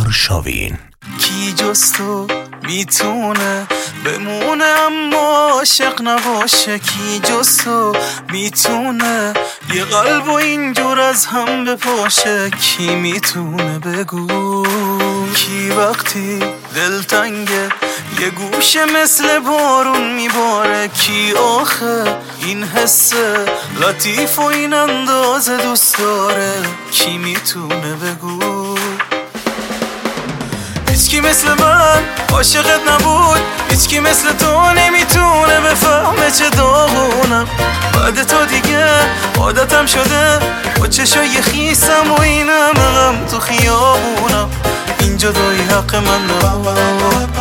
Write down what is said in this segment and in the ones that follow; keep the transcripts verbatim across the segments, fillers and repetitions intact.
آرشاوین. کی جز تو میتونه بمونه اما عاشق نباشه؟ کی جز تو میتونه یه قلب و اینجور از هم بپاشه؟ کی میتونه بگو کی وقتی دلتنگه یه گوشه مثل بارون میباره؟ کی آخه این حس لطیف و این اندازه دوست داره؟ کی میتونه بگو هیچکی مثل من عاشقت نبود، هیچکی مثل تو نمیتونه بفهمه چه داغونم. بعد تو دیگه عادتم شده با چشای خیسم و اینم غم تو خیابونم. این جدایی حق من نبود.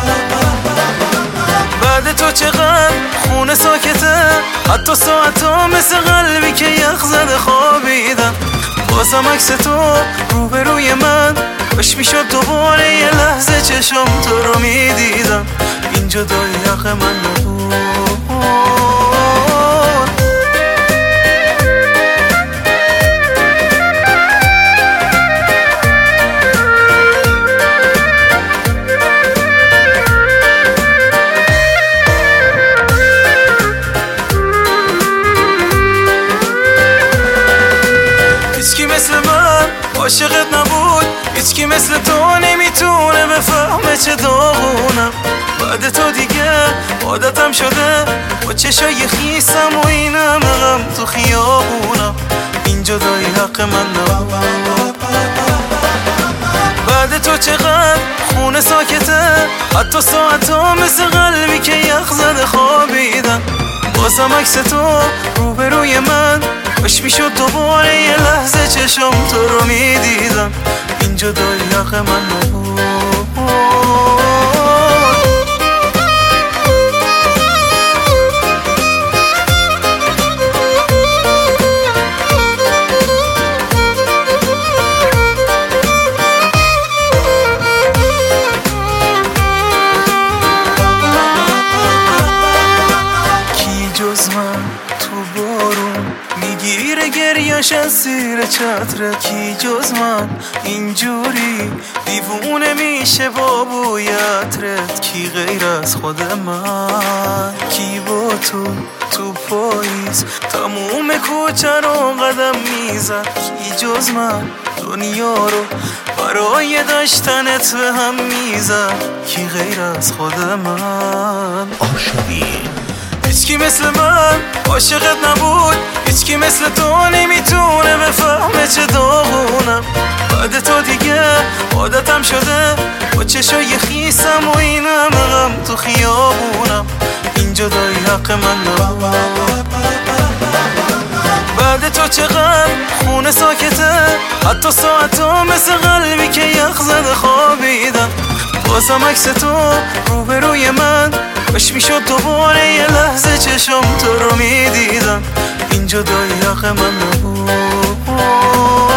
بعد تو چقدر خونه ساکته، حتی ساعتا مثل قلبی که یخ زده خوابیدم. بازم عکس تو روبروی من باش میشد دوباره یه لحظه چشم تو رو میدیدم. این جدایی حق من نبود. هیچکی مثل من عاشقت نبود، هیچکی مثل تو نمیتونه بفهمه چه داغونم. بعد تو دیگه عادتم شده با چشای خیسم و اینم غم تو خیابونم. این جدایی حق من نبود. بعد تو چقدر خونه ساکته، حتی ساعتا مثل قلبی که یخ زده خوابیدم. بازم عکس تو روبروی من باش میشد دوباره یه لحظه چشم تو رو میدیدم. این جدایی حق من نبود. کی جز من تو بارون میگیره گریش از زیر چتره؟ کی جز من اینجوری دیوونه میشه با بوی عطرت؟ کی غیر از خود من کی با تو تو پاییز تموم کوچه رو قدم میزد؟ کی جز من دنیا رو برای داشتنت به هم میزد؟ کی غیر از خود من؟ آرشاوین. هیچکی مثل من عاشقت نبود، هیچکی مثل تو نمیتونه بفهمه چه داغونم. بعد تو دیگه عادتم شده با چشای خیسم و اینم غم تو خیابونم. این جدایی حق من نبود. بعد تو چقدر خونه ساکته، حتی ساعتا مثل قلبی که یخ زده خوابیدم. بازم عکس تو روبروی من باش میشد دوباره یه لحظه چشم تو رو میدیدم. این جدایی حق من نبود.